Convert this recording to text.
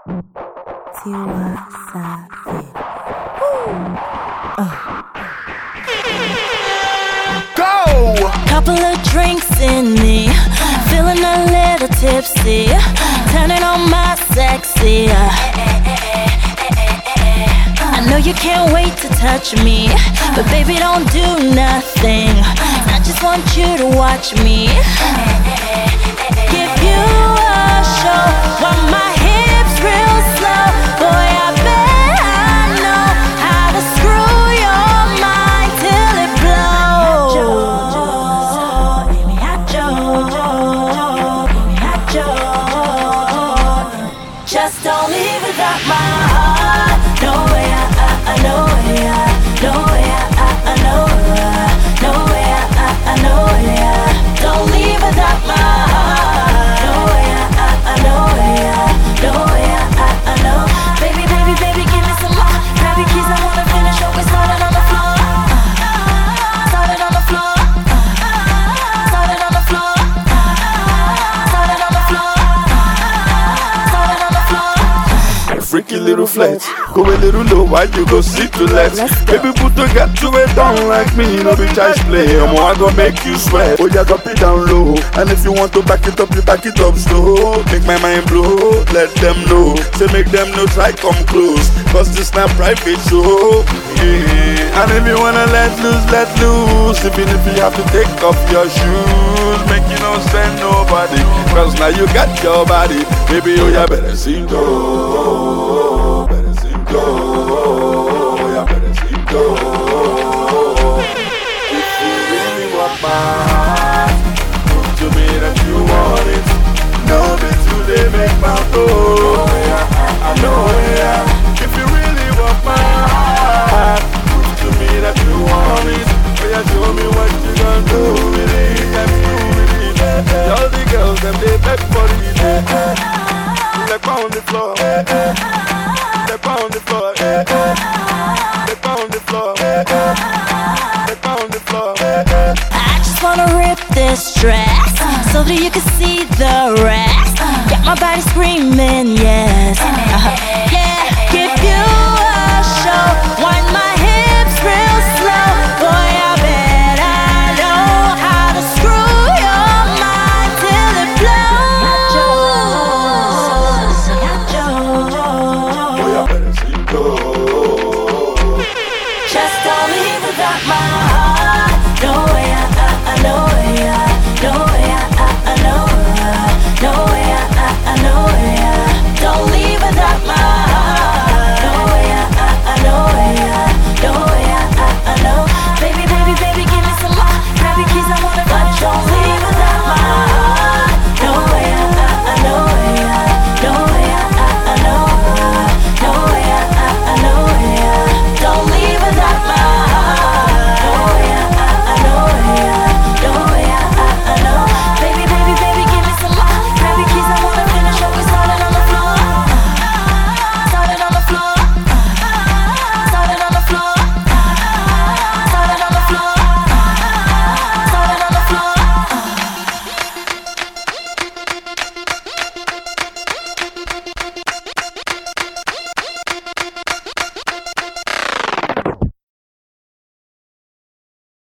Tiwa Savage. Go! Couple of drinks in me, feeling a little tipsy, turning on my sexy. I know you can't wait to touch me, but baby don't do nothing. I just want you to watch me. Give you a show while my hips real slow. Boy, I bet I know how to screw your mind till it blows. Give me hot Joe. Just don't leave without my heart. No way, no way, no way, no way, no way, no way. Don't leave without my heart. No way, no way, no way, no. Baby, baby, baby, give me some more. Grab your keys, I wanna finish what we started on the floor. Started on the floor. Started on the floor. Started on the floor. Started on the floor. Freaky little flex, go a little low while you go sit to left. Baby, put to get to it down like me, no be child's play. I go make you sweat. Oh yeah, drop it down low. And if you want to back it up, you back it up slow. Make my mind blow, let them know. Say make them know, try come close. Cause this not private show. Yeah. And if you wanna let loose, let loose. Even if you have to take off your shoes, make you no spend nobody. Cause now you got your body. Baby, oh yeah, better see go. Better see go. Oh yeah, better see go. If you really want my heart, prove to me that you want it. No be today, make my flow. I know, yeah. If you really want my heart, prove to me that you want it. Oh yeah, show me what you gonna do with it. Let's do with it. All the girls, them they beg for it. Step on the floor. Step on the floor. Step on the floor. Step on the floor. I just wanna rip this dress so that you can